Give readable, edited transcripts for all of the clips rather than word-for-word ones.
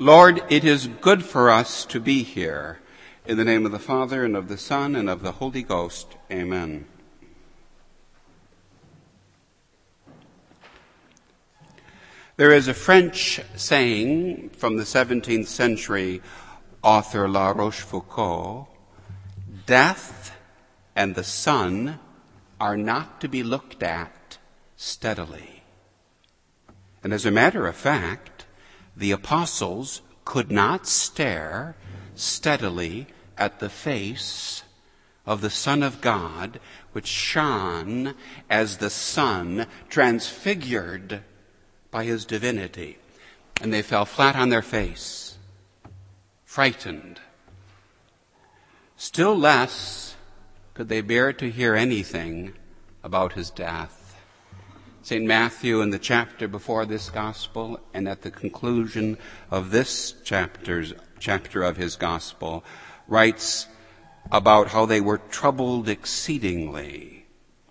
Lord, it is good for us to be here. In the name of the Father, and of the Son, and of the Holy Ghost. Amen. There is a French saying from the 17th century author La Rochefoucauld: death and the sun are not to be looked at steadily. And as a matter of fact, the apostles could not stare steadily at the face of the Son of God, which shone as the sun, transfigured by his divinity. And they fell flat on their face, frightened. Still less could they bear to hear anything about his death. St. Matthew, in the chapter before this gospel and at the conclusion of this chapter of his gospel, writes about how they were troubled exceedingly.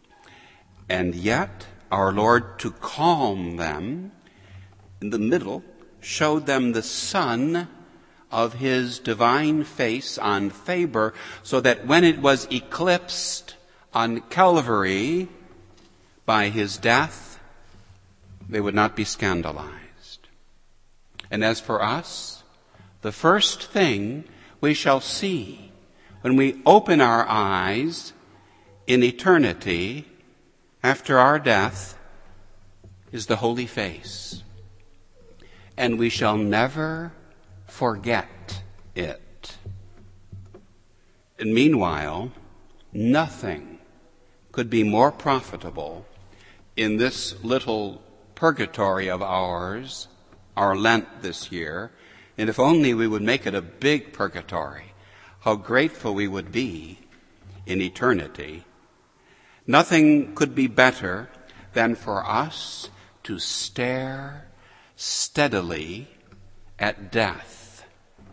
And yet our Lord, to calm them, in the middle, showed them the sun of his divine face on Thabor, so that when it was eclipsed on Calvary by his death, they would not be scandalized. And as for us, the first thing we shall see when we open our eyes in eternity after our death is the holy face. And we shall never forget it. And meanwhile, nothing could be more profitable in this little purgatory of ours, our Lent this year. And if only we would make it a big purgatory, how grateful we would be in eternity. Nothing could be better than for us to stare steadily at death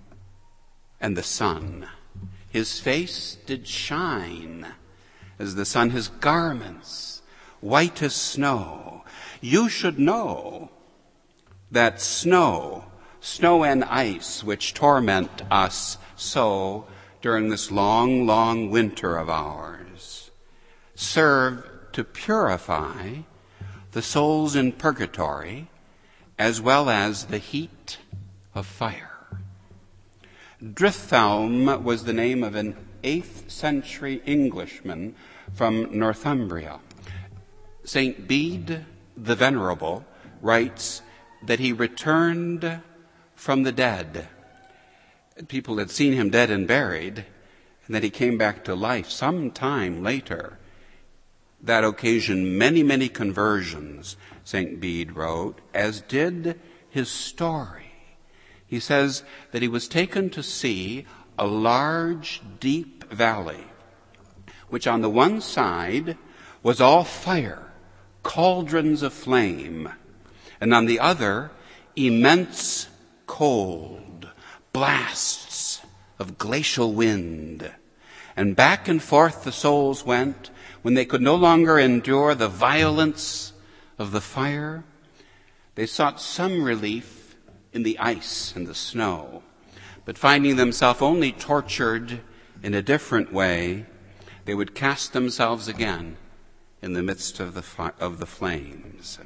and the sun. His face did shine as the sun, his garments white as snow. You should know that snow and ice, which torment us so during this long, long winter of ours, serve to purify the souls in purgatory as well as the heat of fire. Drithelm was the name of an 8th century Englishman from Northumbria. St. Bede the Venerable writes that he returned from the dead. People had seen him dead and buried, and that he came back to life some time later. That occasioned many, many conversions, St. Bede wrote, as did his story. He says that he was taken to see a large, deep valley, which on the one side was all fire, cauldrons of flame, and on the other, immense cold, blasts of glacial wind. And back and forth the souls went. When they could no longer endure the violence of the fire, they sought some relief in the ice and the snow. But finding themselves only tortured in a different way, they would cast themselves again in the midst of the flames.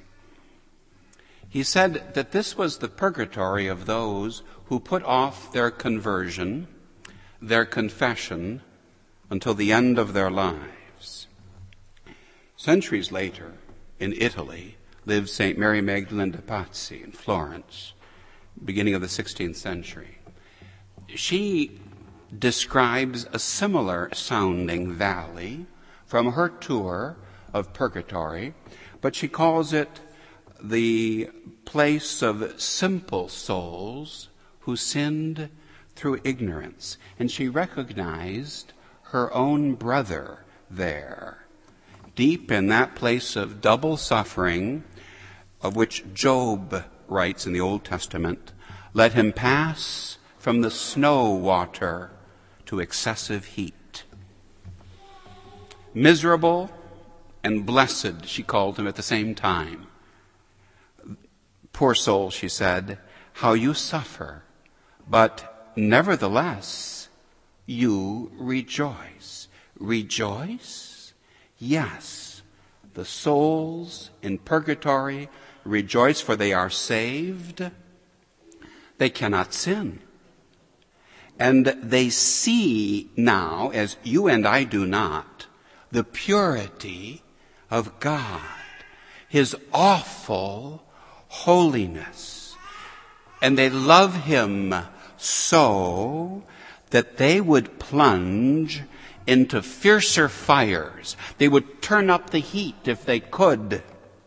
He said that this was the purgatory of those who put off their conversion, their confession, until the end of their lives. Centuries later, in Italy, lived St. Mary Magdalene de Pazzi in Florence, beginning of the 16th century. She describes a similar sounding valley from her tour of purgatory, but she calls it the place of simple souls who sinned through ignorance. And she recognized her own brother there, deep in that place of double suffering, of which Job writes in the Old Testament, let him pass from the snow water to excessive heat. Miserable and blessed, she called him at the same time. Poor soul, she said, how you suffer but nevertheless you rejoice. Rejoice? Yes, the souls in purgatory rejoice, for they are saved. They cannot sin. And they see now, as you and I do not, the purity of God, His awful holiness. And they love Him so that they would plunge into fiercer fires. They would turn up the heat if they could.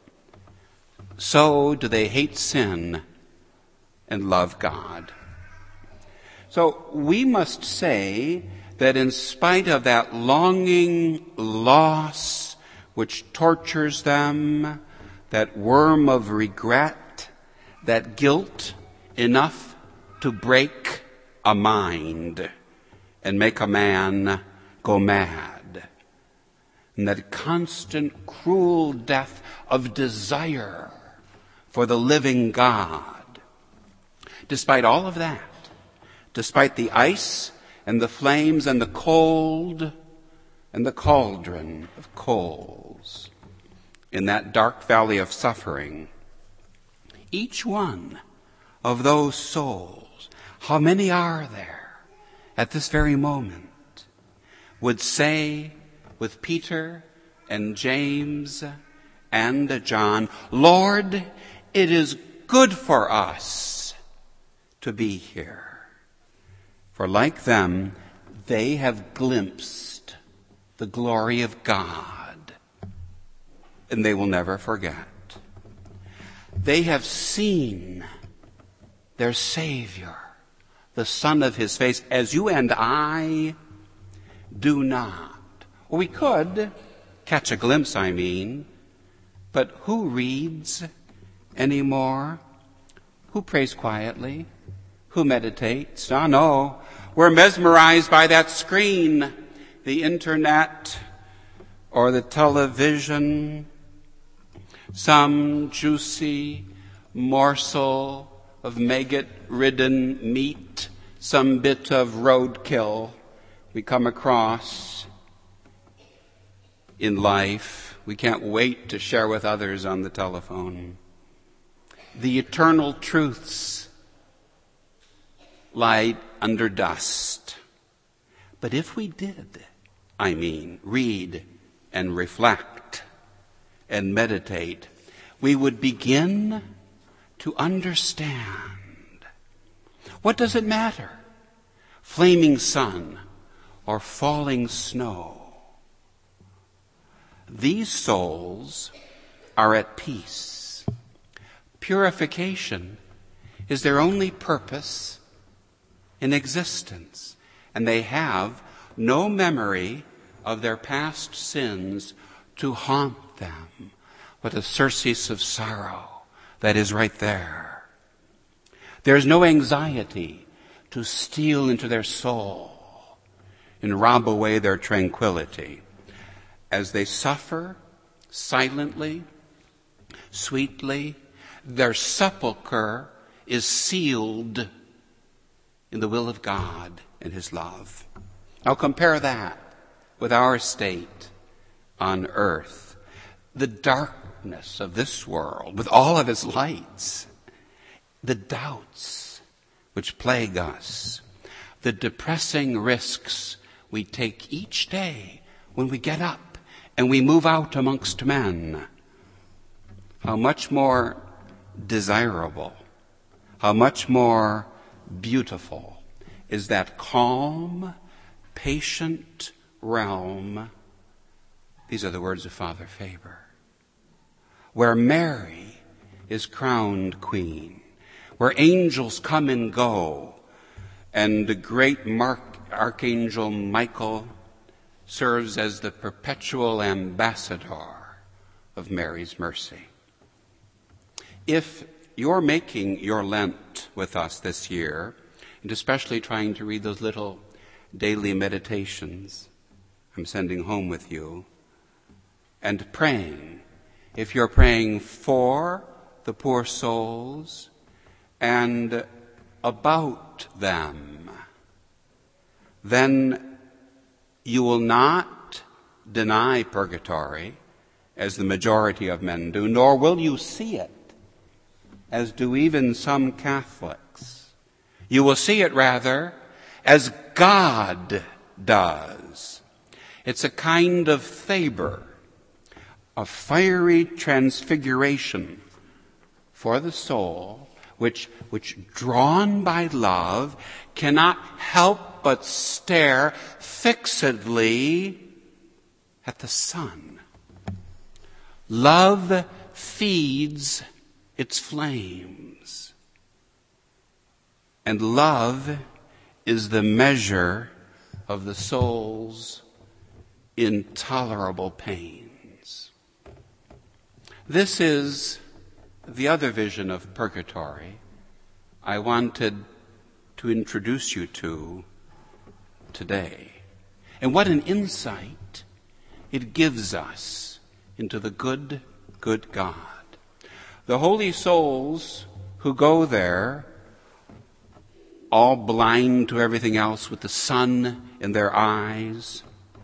So do they hate sin and love God. So we must say that in spite of that longing loss which tortures them, that worm of regret, that guilt enough to break a mind and make a man go mad, and that constant cruel death of desire for the living God, despite all of that, despite the ice and the flames and the cold and the cauldron of coals in that dark valley of suffering, each one of those souls, how many are there at this very moment, would say with Peter and James and John, Lord, it is good for us to be here. For like them, they have glimpsed the glory of God, and they will never forget. They have seen their Savior, the Son of His face, as you and I do not. We could catch a glimpse, but who reads anymore? Who prays quietly? Who meditates? Oh, no. We're mesmerized by that screen, the internet or the television, some juicy morsel of maggot-ridden meat, some bit of roadkill we come across in life. We can't wait to share with others on the telephone. The eternal truths lie under dust. But if we did, read and reflect and meditate, we would begin to understand. What does it matter? Flaming sun or falling snow? These souls are at peace. Purification is their only purpose in existence, and they have no memory of their past sins to haunt them. What a surcease of sorrow that is right there. There's no anxiety to steal into their soul and rob away their tranquility. As they suffer silently, sweetly, their sepulcher is sealed in the will of God and His love. Now compare that with our state on earth. The darkness of this world, with all of its lights, the doubts which plague us, the depressing risks we take each day when we get up and we move out amongst men. How much more desirable, how much more beautiful is that calm, patient realm. These are the words of Father Faber. Where Mary is crowned queen, where angels come and go, and the great Archangel Michael serves as the perpetual ambassador of Mary's mercy. If you're making your Lent with us this year, and especially trying to read those little daily meditations I'm sending home with you, and praying, if you're praying for the poor souls and about them, then you will not deny purgatory, as the majority of men do, nor will you see it, as do even some Catholics. You will see it, rather, as God does. It's a kind of Thabor, a fiery transfiguration for the soul, which drawn by love, cannot help but stare fixedly at the sun. Love feeds its flames, and love is the measure of the soul's intolerable pains. This is the other vision of purgatory I wanted to introduce you to today. And what an insight it gives us into the good God. The holy souls who go there, all blind to everything else with the sun in their eyes,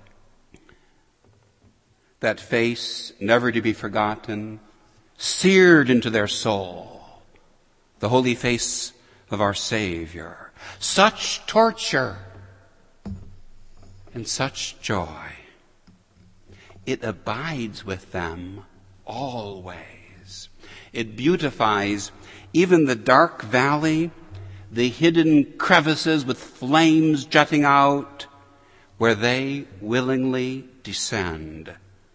that face never to be forgotten, seared into their soul, the holy face of our Savior. Such torture and such joy. It abides with them always. It beautifies even the dark valley, the hidden crevices with flames jutting out, where they willingly descend.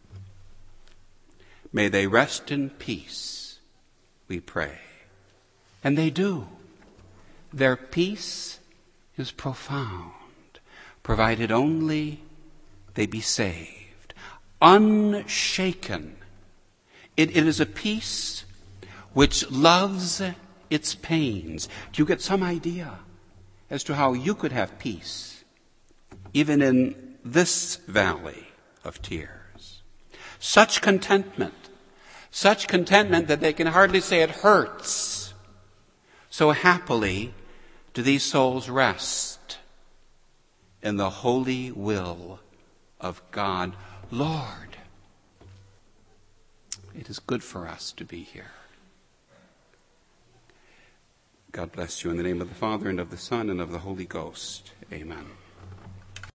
May they rest in peace, we pray. And they do. Their peace is profound, provided only they be saved. Unshaken. It is a peace which loves its pains. Do you get some idea as to how you could have peace, even in this valley of tears? Such contentment that they can hardly say it hurts. So happily do these souls rest in the holy will of God. Lord, it is good for us to be here. God bless you in the name of the Father, and of the Son, and of the Holy Ghost. Amen.